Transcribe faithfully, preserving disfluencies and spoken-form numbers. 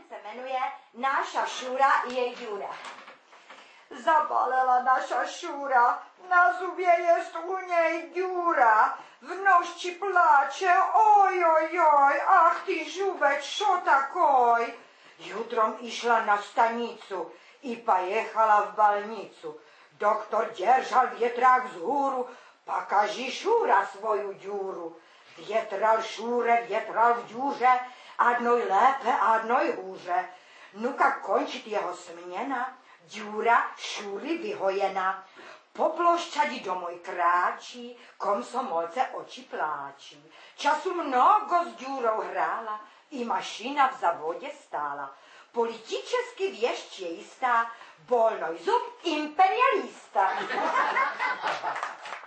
se jmenuje Náša Šura jej Jura. Zabalela naša Šura, na zubě jest u něj dura, v nošči pláče, oj, oj, oj, ach ty žubeč, šo takoj. Jutrom išla na stanicu i pojechala v balnicu. Doktor držal větrák vzhůru, pa kaži Šura svoju džuru. Větral Šure, větral v džuře, adnoj lépe, adnoj hůře. Nuka končit jeho směna, džura Šury vyhojena. Po plošťadi domoj kráčí, komsomolce oči pláčí. Času mnogo s džurou hrála, i mašina v zavodě stála. Političesky věšť je jistá, bolnoj zub imperialista.